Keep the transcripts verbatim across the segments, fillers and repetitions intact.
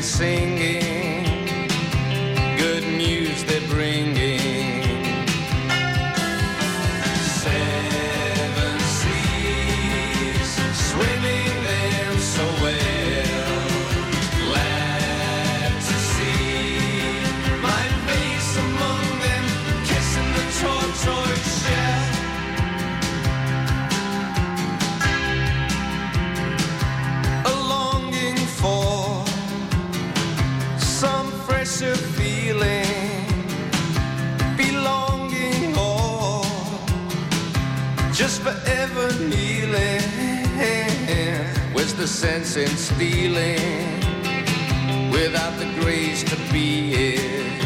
and singing, good news they're bringing. Seven seas, swimming them so well, glad to see my face among them, kissing the tortoise shell. A feeling, belonging, or just forever kneeling. Where's the sense in stealing without the grace to be it?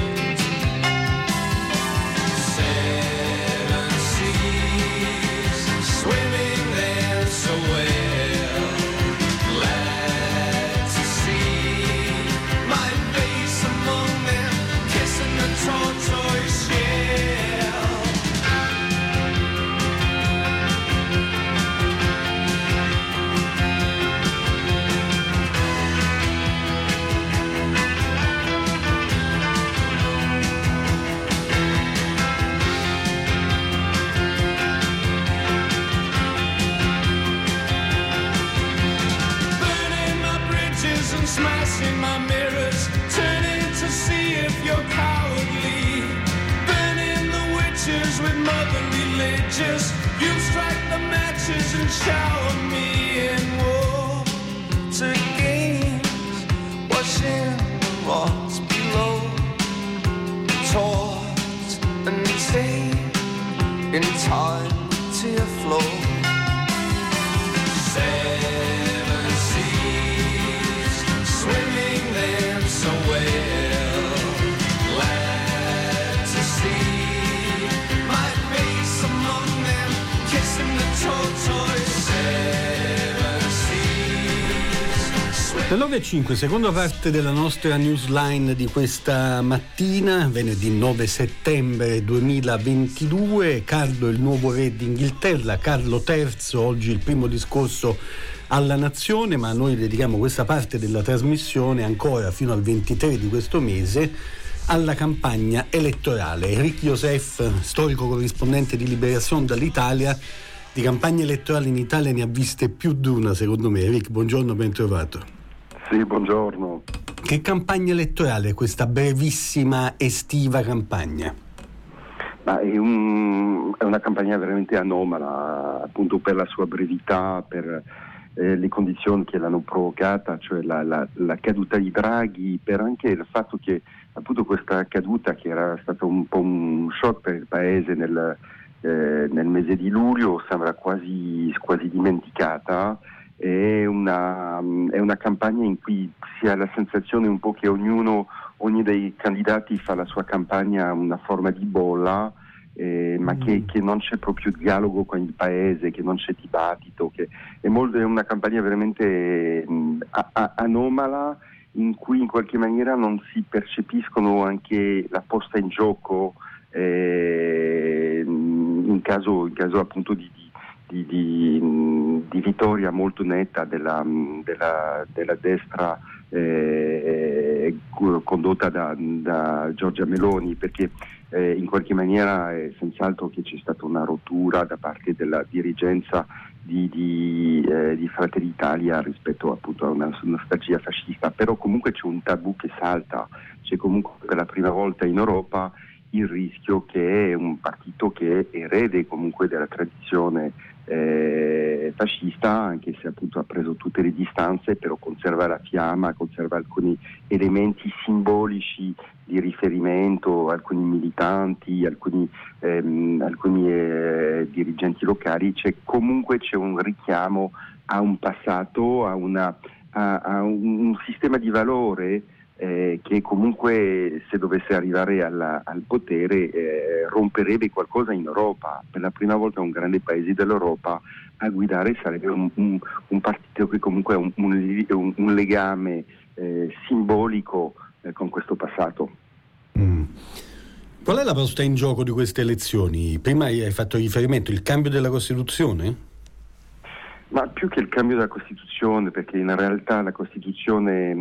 Seven seas, swimming there so well, glad to see my face among them, kissing the tortoise shell. Burning my bridges and smashing my mirrors, turning to see if you're cowardly, burning the witches with motherly liches. You strike the matches and shower me in water games, washing the rocks below, tossed and saved in time to your flow. Seven seas, swimming them so well, glad to see my face among them, kissing the tortoise. Seven seas. Le nove e cinque, seconda parte della nostra newsline di questa mattina, venerdì nove settembre duemilaventidue. Carlo, il nuovo re d'Inghilterra, Carlo terzo, oggi il primo discorso alla nazione, ma noi dedichiamo questa parte della trasmissione ancora fino al ventitré di questo mese alla campagna elettorale. Eric Joseph, storico corrispondente di Liberazione dall'Italia, di campagne elettorali in Italia ne ha viste più di una, secondo me. Eric, buongiorno, ben trovato. Sì, buongiorno. Che campagna elettorale è questa brevissima estiva campagna? Ma è, un, è una campagna veramente anomala, appunto per la sua brevità, per eh, le condizioni che l'hanno provocata, cioè la, la, la caduta di Draghi, per anche il fatto che appunto questa caduta, che era stato un po' un shock per il paese nel, eh, nel mese di luglio, sembra quasi, quasi dimenticata. È una, è una campagna in cui si ha la sensazione un po' che ognuno, ogni dei candidati fa la sua campagna una forma di bolla, eh, ma mm. che, che non c'è proprio dialogo con il paese, che non c'è dibattito, che è, molto, è una campagna veramente mh, a, a, anomala, in cui in qualche maniera non si percepiscono anche la posta in gioco eh, in caso, in caso appunto di, di Di, di, di vittoria molto netta della, della, della destra eh, condotta da, da Giorgia Meloni, perché eh, in qualche maniera è senz'altro che c'è stata una rottura da parte della dirigenza di, di, eh, di Fratelli d'Italia rispetto appunto a una nostalgia fascista, però comunque c'è un tabù che salta, c'è comunque per la prima volta in Europa il rischio che è un partito che è erede comunque della tradizione eh, fascista, anche se appunto ha preso tutte le distanze, però conserva la fiamma, conserva alcuni elementi simbolici di riferimento, alcuni militanti, alcuni, ehm, alcuni eh, dirigenti locali. C'è comunque c'è un richiamo a un passato, a, una, a, a un, un sistema di valore Eh, che comunque, se dovesse arrivare alla, al potere, eh, romperebbe qualcosa in Europa. Per la prima volta un grande paese dell'Europa a guidare sarebbe un, un, un partito che comunque ha un, un, un legame eh, simbolico eh, con questo passato. Mm. Qual è la posta in gioco di queste elezioni? Prima hai fatto riferimento al cambio della Costituzione? Ma più che il cambio della Costituzione, perché in realtà la Costituzione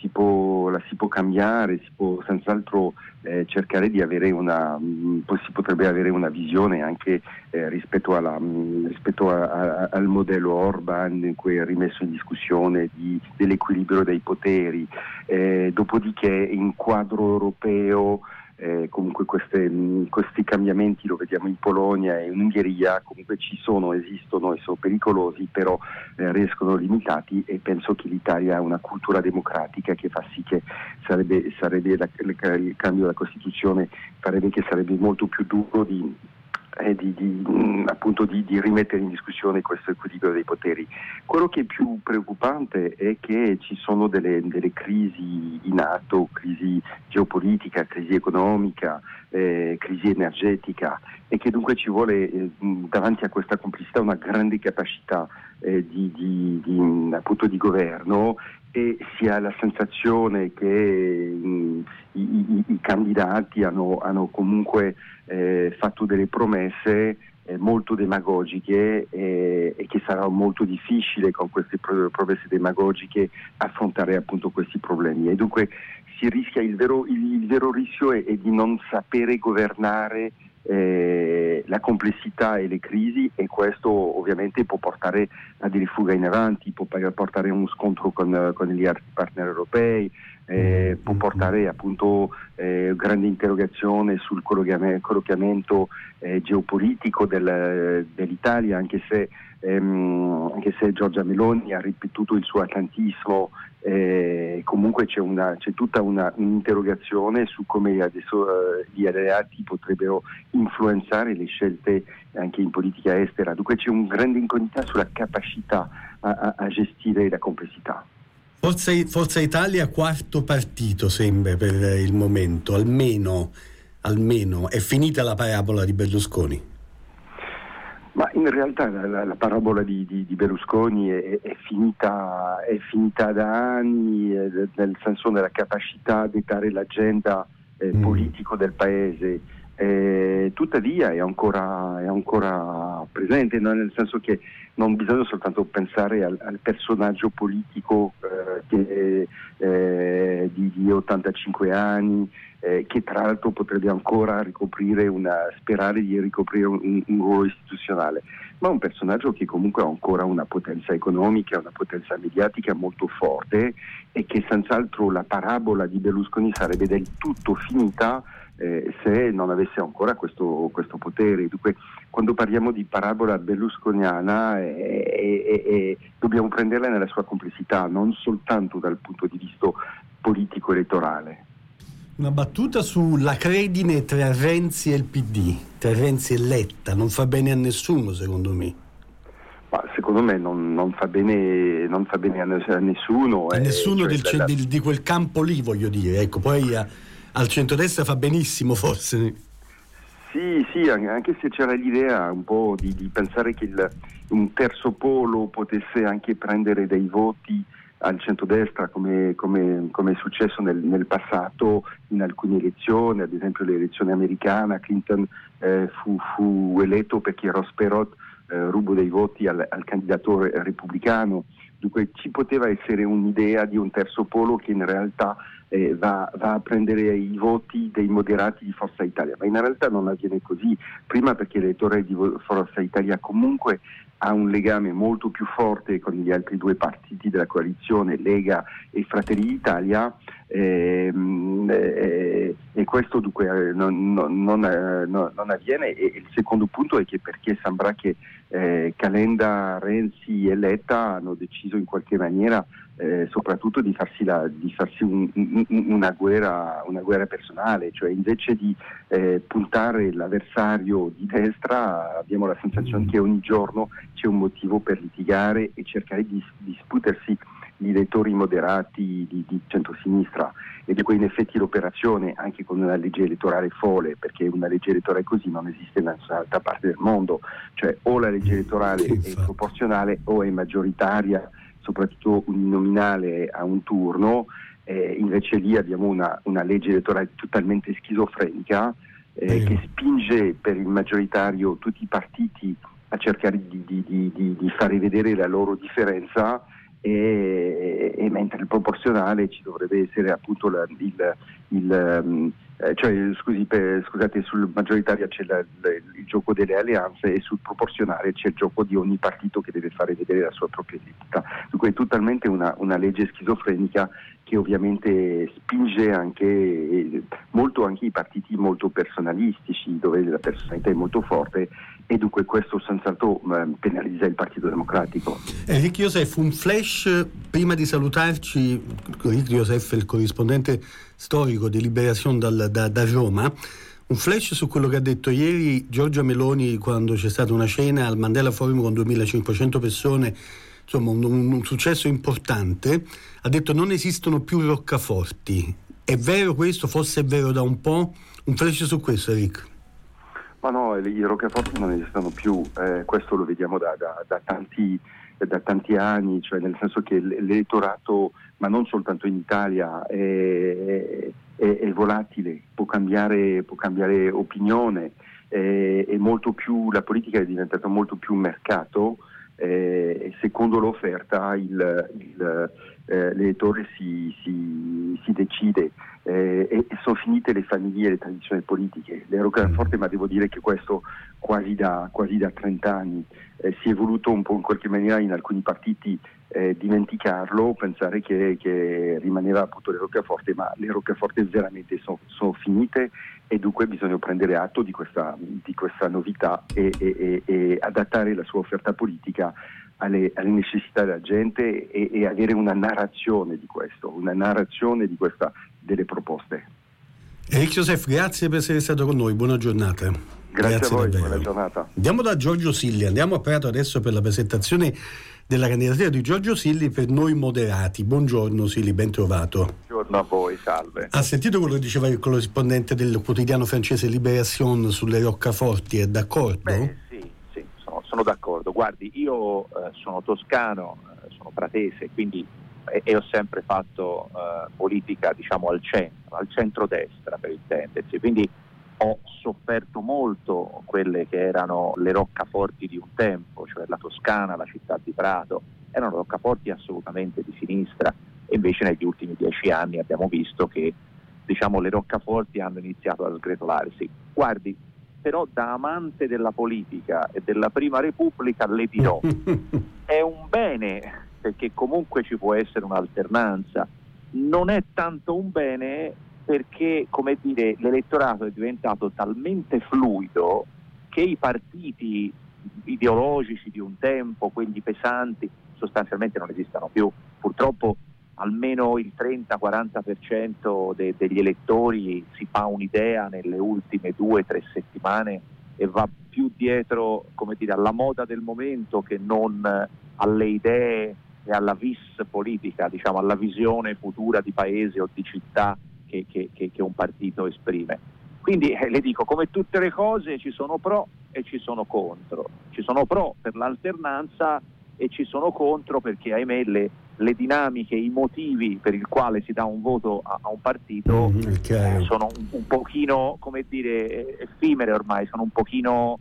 si può, la si può cambiare, si può senz'altro eh, cercare di avere una, mh, poi si potrebbe avere una visione anche eh, rispetto, alla, mh, rispetto a, a, al modello Orban, in cui è rimesso in discussione di, dell'equilibrio dei poteri, eh, dopodiché in quadro europeo Eh, comunque queste, mh, questi cambiamenti lo vediamo in Polonia e in Ungheria, comunque ci sono, esistono e sono pericolosi, però eh, riescono limitati, e penso che l'Italia ha una cultura democratica che fa sì che sarebbe, sarebbe la, il cambio della Costituzione farebbe che sarebbe molto più duro di Eh, di, di, mh, appunto di, di rimettere in discussione questo equilibrio dei poteri. Quello che è più preoccupante è che ci sono delle, delle crisi in atto, crisi geopolitica, crisi economica, eh, crisi energetica, e che dunque ci vuole eh, davanti a questa complessità una grande capacità eh, di, di, di, appunto di governo, e si ha la sensazione che mh, i, i, i candidati hanno, hanno comunque eh, fatto delle promesse eh, molto demagogiche eh, e che sarà molto difficile con queste promesse demagogiche affrontare appunto questi problemi, e dunque si rischia il vero, il, il vero rischio è, è di non sapere governare Eh, la complessità e le crisi, e questo ovviamente può portare a delle fughe in avanti, può portare a uno scontro con, con gli altri partner europei, eh, può portare appunto eh, grande interrogazione sul collocamento eh, geopolitico del, dell'Italia, anche se, ehm, anche se Giorgia Meloni ha ripetuto il suo atlantismo. Eh, comunque c'è, una, c'è tutta una, un'interrogazione su come adesso eh, gli alleati potrebbero influenzare le scelte anche in politica estera. Dunque c'è un grande incognita sulla capacità a, a, a gestire la complessità. Forza, Forza Italia quarto partito sembra per il momento, almeno, almeno è finita la parabola di Berlusconi. Ma in realtà la, la, la parabola di, di, di Berlusconi è, è, finita, è finita da anni, eh, nel senso della capacità di dare l'agenda eh, mm. politico del paese. Eh, tuttavia è ancora, è ancora presente, no? Nel senso che non bisogna soltanto pensare al, al personaggio politico eh, che, eh, di, di ottantacinque anni, eh, che tra l'altro potrebbe ancora ricoprire una, sperare di ricoprire un, un ruolo istituzionale, ma un personaggio che comunque ha ancora una potenza economica, una potenza mediatica molto forte, e che senz'altro la parabola di Berlusconi sarebbe del tutto finita Eh, se non avesse ancora questo, questo potere. Dunque, quando parliamo di parabola berlusconiana eh, eh, eh, dobbiamo prenderla nella sua complessità, non soltanto dal punto di vista politico-elettorale. Una battuta sulla credine tra Renzi e il P D, tra Renzi e Letta, non fa bene a nessuno, secondo me. Ma secondo me non, non fa bene, non fa bene a nessuno. A eh, nessuno cioè del, la, di, di quel campo lì, voglio dire. Ecco, poi a, al centrodestra fa benissimo, forse. Sì, sì, anche se c'era l'idea un po' di, di pensare che il, un terzo polo potesse anche prendere dei voti al centrodestra, come, come, come è successo nel, nel passato in alcune elezioni, ad esempio l'elezione americana. Clinton eh, fu, fu eletto perché Ross Perot eh, rubò dei voti al, al candidato repubblicano. Dunque ci poteva essere un'idea di un terzo polo che in realtà eh, va, va a prendere i voti dei moderati di Forza Italia, ma in realtà non avviene così. Prima perché l'elettore di Forza Italia comunque ha un legame molto più forte con gli altri due partiti della coalizione, Lega e Fratelli d'Italia, ehm, eh, e questo dunque eh, non, non, non, eh, non avviene. E il secondo punto è che perché sembra che eh, Calenda, Renzi e Letta hanno deciso in qualche maniera eh, soprattutto di farsi, la, di farsi un, un, una, guerra, una guerra personale, cioè invece di eh, puntare l'avversario di destra abbiamo la sensazione che ogni giorno c'è un motivo per litigare e cercare di disputersi gli elettori moderati di, di centrosinistra, ed è poi in effetti l'operazione anche con una legge elettorale folle, perché una legge elettorale così non esiste in nessun'altra parte del mondo, cioè o la legge elettorale è proporzionale o è maggioritaria, soprattutto uninominale a un turno, eh, invece lì abbiamo una, una legge elettorale totalmente schizofrenica eh, che spinge per il maggioritario tutti i partiti a cercare di, di, di, di, di fare vedere la loro differenza, e, e mentre il proporzionale ci dovrebbe essere appunto la, il, il um, eh, cioè scusi, per, scusate sul maggioritario c'è la, la, il gioco delle alleanze e sul proporzionale c'è il gioco di ogni partito che deve fare vedere la sua propria identità. Dunque è totalmente una, una legge schizofrenica che ovviamente spinge anche eh, molto anche i partiti molto personalistici, dove la personalità è molto forte, e dunque questo senz'altro eh, penalizza il Partito Democratico. Enrico Joseph, un flash prima di salutarci. Enrico Joseph è il corrispondente storico di Liberazione dal, da, da Roma. Un flash su quello che ha detto ieri Giorgia Meloni quando c'è stata una cena al Mandela Forum con duemilacinquecento persone, insomma un, un, un successo importante. Ha detto non esistono più roccaforti. È vero questo? Forse è vero da un po'. Un flash su questo, Enrico. Ma no, i roccaforti non esistono più, eh, questo lo vediamo da, da, da, tanti, da tanti anni, cioè nel senso che l'elettorato, ma non soltanto in Italia, è, è, è volatile, può cambiare, può cambiare opinione, è, è molto più, la politica è diventata molto più mercato, eh, e secondo l'offerta il, il, eh, l'elettore si, si, si decide. Eh, e, e sono finite le famiglie e le tradizioni politiche, le roccaforte, ma devo dire che questo quasi da, quasi da trenta anni eh, si è voluto un po' in qualche maniera in alcuni partiti eh, dimenticarlo, pensare che, che rimaneva appunto le roccaforte, ma le roccaforte veramente sono, sono finite, e dunque bisogna prendere atto di questa, di questa novità e, e, e, e adattare la sua offerta politica alle, alle necessità della gente e, e avere una narrazione di questo, una narrazione di questa delle proposte. Enrico Joseph, grazie per essere stato con noi, buona giornata. Grazie, grazie a voi, davvero. buona giornata. Andiamo da Giorgio Silli, andiamo a Prato adesso per la presentazione della candidatura di Giorgio Silli per Noi Moderati. Buongiorno Silli, ben trovato. Buongiorno a voi, salve. Ha sentito quello che diceva il corrispondente del quotidiano francese Libération sulle roccaforti, è d'accordo? Beh, sì, sì, sono, sono d'accordo. Guardi, io eh, sono toscano, eh, sono pratese, quindi e, e ho sempre fatto eh, politica, diciamo, al centro, al centro-destra per intendersi, quindi ho sofferto molto quelle che erano le roccaforti di un tempo, cioè la Toscana, la città di Prato, erano roccaforti assolutamente di sinistra, e invece negli ultimi dieci anni abbiamo visto che, diciamo, le roccaforti hanno iniziato a sgretolarsi. Guardi, però da amante della politica e della Prima Repubblica le dirò, è un bene perché comunque ci può essere un'alternanza, non è tanto un bene perché, come dire, l'elettorato è diventato talmente fluido che i partiti ideologici di un tempo, quelli pesanti, sostanzialmente non esistono più. Purtroppo almeno il trenta quaranta per cento de- degli elettori si fa un'idea nelle ultime due tre settimane e va più dietro, come dire, alla moda del momento che non alle idee e alla vis politica, diciamo, alla visione futura di paese o di città che, che, che, che un partito esprime. Quindi eh, le dico, come tutte le cose ci sono pro e ci sono contro. Ci sono pro per l'alternanza e ci sono contro perché, ahimè, le, le dinamiche, i motivi per il quale si dà un voto a, a un partito mm, okay. eh, sono un, un pochino, come dire, effimere ormai, sono un pochino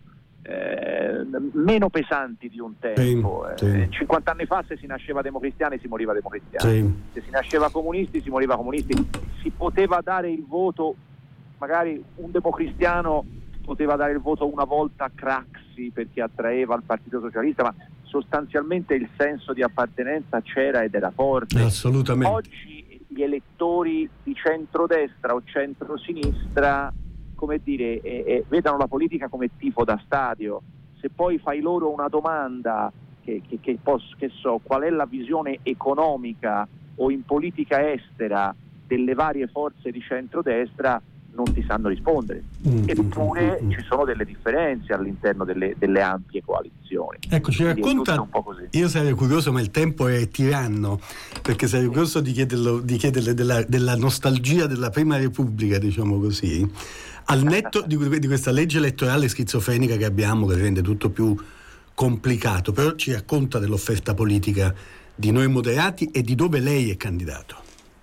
eh, meno pesanti di un tempo. Sì, sì. Eh, cinquanta anni fa se si nasceva democristiani si moriva democristiani, sì. Se si nasceva comunisti si moriva comunisti, si poteva dare il voto, magari un democristiano poteva dare il voto una volta a Craxi perché attraeva il Partito Socialista, ma sostanzialmente il senso di appartenenza c'era ed era forte. Assolutamente. Oggi gli elettori di centrodestra o centrosinistra, come dire, eh, eh, vedono la politica come tifo da stadio. Se poi fai loro una domanda che, che, che, posso, che so, qual è la visione economica o in politica estera delle varie forze di centrodestra, non ti sanno rispondere. Mm, Eppure mm, mm, ci sono delle differenze all'interno delle, delle ampie coalizioni. Ecco, ci Quindi racconta, un po' così. Io sarei curioso, ma il tempo è tiranno, perché sarei curioso di chiederlo, di chiederle della, della nostalgia della Prima Repubblica, diciamo così, al netto di, di questa legge elettorale schizofrenica che abbiamo, che rende tutto più complicato, però ci racconta dell'offerta politica di Noi Moderati e di dove lei è candidato.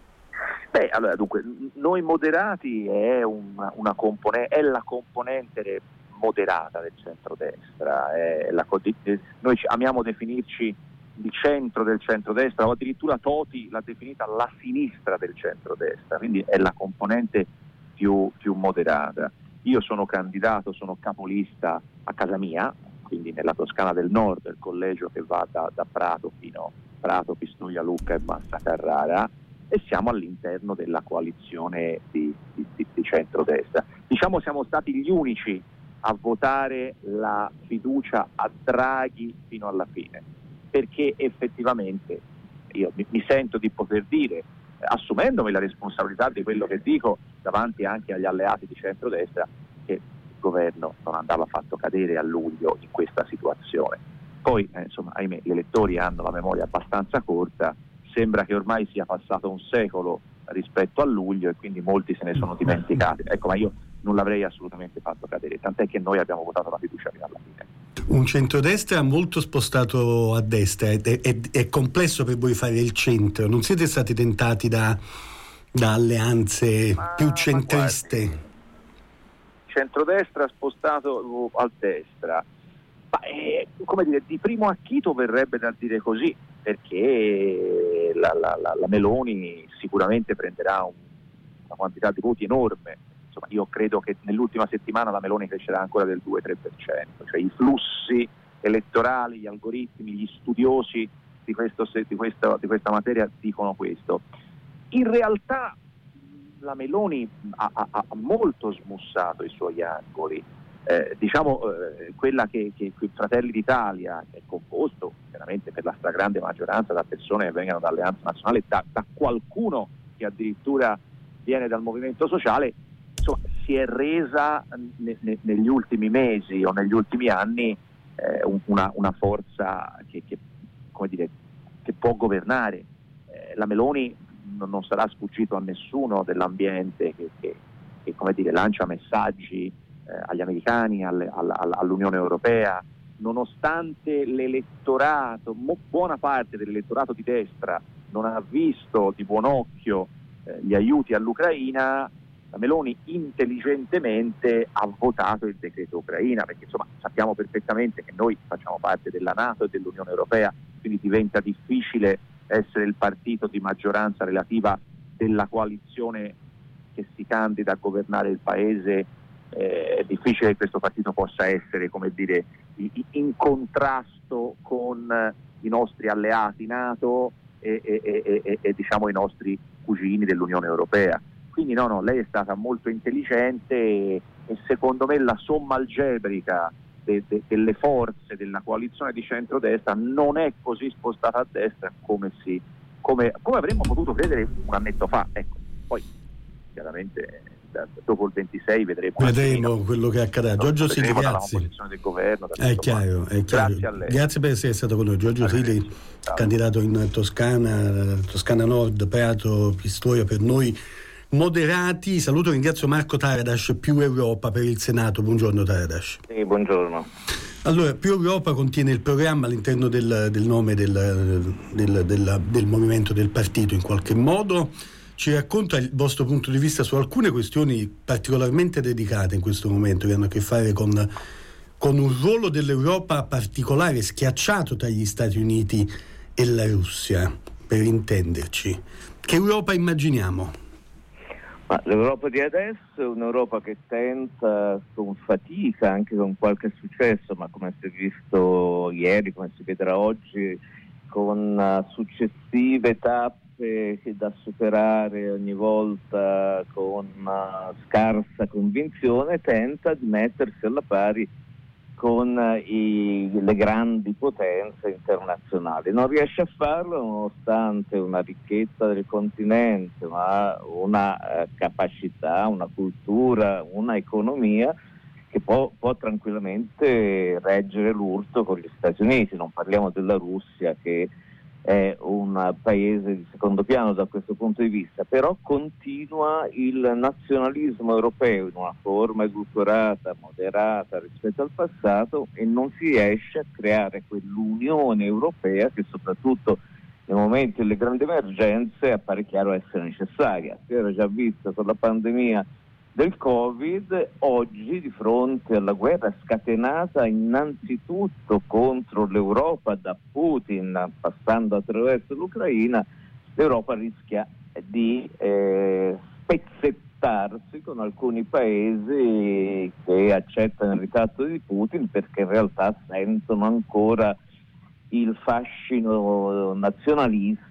Beh, allora, dunque, Noi Moderati è una, una compone- è la componente moderata del centrodestra, è la, noi amiamo definirci di centro del centrodestra, o addirittura Toti l'ha definita la sinistra del centrodestra, quindi è la componente più, più moderata. Io sono candidato, sono capolista a casa mia, quindi nella Toscana del Nord, il collegio che va da, da Prato fino a Prato, Pistoia, Lucca e Massa Carrara, e siamo all'interno della coalizione di, di, di, di centrodestra. Diciamo siamo stati gli unici a votare la fiducia a Draghi fino alla fine, perché effettivamente io mi, mi sento di poter dire, assumendomi la responsabilità di quello che dico davanti anche agli alleati di centrodestra, che il governo non andava fatto cadere a luglio in questa situazione. Poi eh, insomma, ahimè, gli elettori hanno la memoria abbastanza corta, sembra che ormai sia passato un secolo rispetto a luglio e quindi molti se ne sono dimenticati. Ecco, ma io non l'avrei assolutamente fatto cadere, tant'è che noi abbiamo votato la fiducia fino alla fine. Un centrodestra molto spostato a destra, è, è, è complesso per voi fare il centro, non siete stati tentati da, da alleanze ma, più centriste? Guardi, centrodestra spostato a destra, ma è, come dire, di primo acchito verrebbe da dire così, perché la, la, la, la Meloni sicuramente prenderà un, una quantità di voti enorme. Insomma, io credo che nell'ultima settimana la Meloni crescerà ancora del due tre per cento, cioè i flussi elettorali, gli algoritmi, gli studiosi di, questo, di, questo, di questa materia dicono questo. In realtà la Meloni ha, ha, ha molto smussato i suoi angoli, eh, diciamo eh, quella che, che, che Fratelli d'Italia è composto veramente per la stragrande maggioranza da persone che vengono dall'Alleanza Nazionale, da, da qualcuno che addirittura viene dal Movimento Sociale. Insomma, si è resa ne, ne, negli ultimi mesi o negli ultimi anni eh, una, una forza che, che, come dire, che può governare. Eh, la Meloni non, non sarà sfuggito a nessuno dell'ambiente che, che, che come dire, lancia messaggi eh, agli americani, alle, alla, all'Unione Europea, nonostante l'elettorato, mo, buona parte dell'elettorato di destra non ha visto di buon occhio eh, gli aiuti all'Ucraina. La Meloni intelligentemente ha votato il decreto Ucraina, perché insomma sappiamo perfettamente che noi facciamo parte della NATO e dell'Unione Europea, quindi diventa difficile essere il partito di maggioranza relativa della coalizione che si candida a governare il paese. Eh, è difficile che questo partito possa essere, come dire, in contrasto con i nostri alleati NATO e, e, e, e, e diciamo i nostri cugini dell'Unione Europea. Quindi no, no, lei è stata molto intelligente e, e secondo me la somma algebrica de, de, delle forze della coalizione di centrodestra non è così spostata a destra come, si, come, come avremmo potuto credere un annetto fa. Ecco, poi chiaramente da, dopo il ventisei vedremo, vedremo quello che accadrà. Giorgio Sili, grazie. Dalla composizione del governo, è chiaro, è chiaro. Grazie a lei. Grazie per essere stato con noi. Giorgio Sili, candidato in Toscana, Toscana Nord, Prato, Pistoia, per noi moderati. Saluto e ringrazio Marco Taradas, Più Europa per il Senato. Buongiorno Taradas. Sì, buongiorno. Allora, Più Europa contiene il programma all'interno del, del nome del, del, del, del movimento, del partito in qualche modo. Ci racconta il vostro punto di vista su alcune questioni particolarmente dedicate in questo momento, che hanno a che fare con, con un ruolo dell'Europa particolare, schiacciato tra gli Stati Uniti e la Russia, per intenderci. Che Europa immaginiamo? Ma l'Europa di adesso è un'Europa che tenta con fatica, anche con qualche successo, ma come si è visto ieri, come si vedrà oggi, con uh, successive tappe da superare ogni volta con uh, scarsa convinzione, tenta di mettersi alla pari con uh, i, le grandi potenze internazionali. Non riesce a farlo nonostante una ricchezza del continente, ma una uh, capacità, una cultura, una economia che può, può tranquillamente reggere l'urto con gli Stati Uniti. Non parliamo della Russia, che è un paese di secondo piano da questo punto di vista, però continua il nazionalismo europeo in una forma edulcorata, moderata rispetto al passato, e non si riesce a creare quell'Unione Europea che soprattutto nei momenti delle grandi emergenze appare chiaro essere necessaria. Si era già visto con la pandemia del Covid, oggi di fronte alla guerra scatenata innanzitutto contro l'Europa da Putin, passando attraverso l'Ucraina, l'Europa rischia di eh, spezzettarsi con alcuni paesi che accettano il ricatto di Putin perché in realtà sentono ancora il fascino nazionalista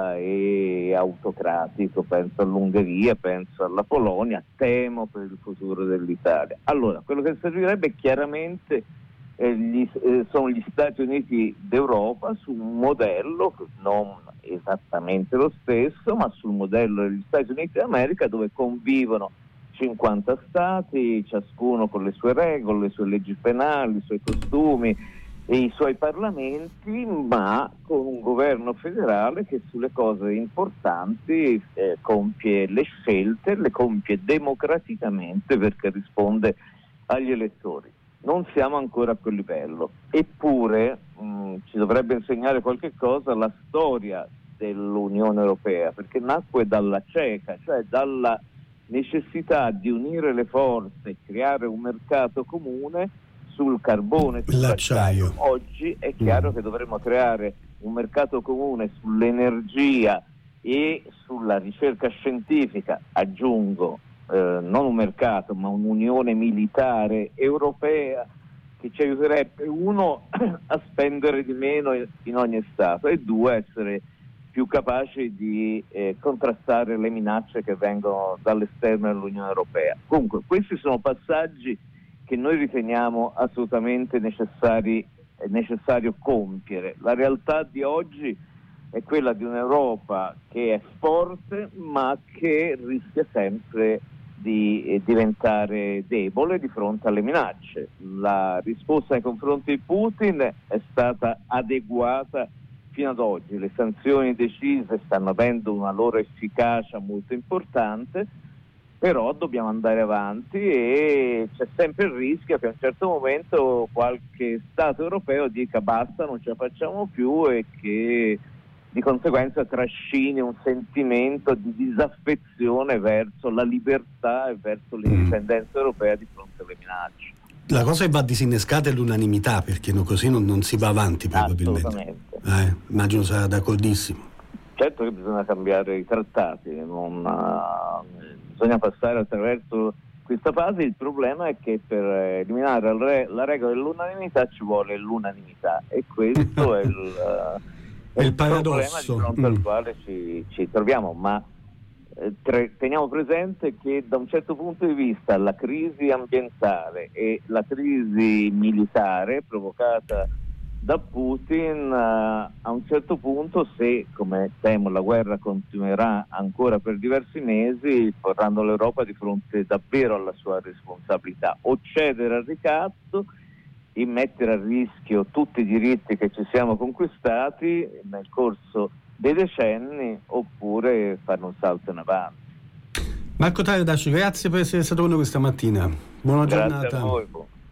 e autocratico. Penso all'Ungheria, penso alla Polonia, temo per il futuro dell'Italia. Allora, quello che servirebbe chiaramente eh, gli, eh, sono gli Stati Uniti d'Europa su un modello non esattamente lo stesso, ma sul modello degli Stati Uniti d'America, dove convivono cinquanta stati, ciascuno con le sue regole, le sue leggi penali, i suoi costumi e i suoi parlamenti, ma con un governo federale che sulle cose importanti eh, compie le scelte, le compie democraticamente perché risponde agli elettori. Non siamo ancora a quel livello, eppure mh, ci dovrebbe insegnare qualche cosa la storia dell'Unione Europea, perché nacque dalla cieca, cioè dalla necessità di unire le forze e creare un mercato comune sul carbone, sull'acciaio. Oggi è chiaro mm. che dovremmo creare un mercato comune sull'energia e sulla ricerca scientifica, aggiungo, eh, non un mercato ma un'unione militare europea che ci aiuterebbe, uno, a spendere di meno in ogni Stato e due, a essere più capaci di eh, contrastare le minacce che vengono dall'esterno dell'Unione Europea. Comunque questi sono passaggi che noi riteniamo assolutamente necessari, è necessario compiere. La realtà di oggi è quella di un'Europa che è forte ma che rischia sempre di eh, diventare debole di fronte alle minacce. La risposta nei confronti di Putin è stata adeguata fino ad oggi, le sanzioni decise stanno avendo una loro efficacia molto importante, però dobbiamo andare avanti e c'è sempre il rischio che a un certo momento qualche Stato europeo dica basta, non ce la facciamo più, e che di conseguenza trascini un sentimento di disaffezione verso la libertà e verso l'indipendenza europea di fronte alle minacce. La cosa che va disinnescata è l'unanimità, perché no, così non, non si va avanti probabilmente. Assolutamente. Eh, immagino sarà d'accordissimo. Certo che bisogna cambiare i trattati, non, uh, bisogna passare attraverso questa fase. Il problema è che per eliminare la, re- la regola dell'unanimità ci vuole l'unanimità, e questo è il, uh, è il, il problema di fronte mm. al quale ci, ci troviamo. Ma eh, tre, teniamo presente che da un certo punto di vista la crisi ambientale e la crisi militare provocata da Putin, uh, a un certo punto, se come temo la guerra continuerà ancora per diversi mesi, porranno l'Europa di fronte davvero alla sua responsabilità: o cedere al ricatto e mettere a rischio tutti i diritti che ci siamo conquistati nel corso dei decenni, oppure fare un salto in avanti. Marco Tardaci, grazie per essere stato con noi questa mattina. Buona Grazie giornata. a voi.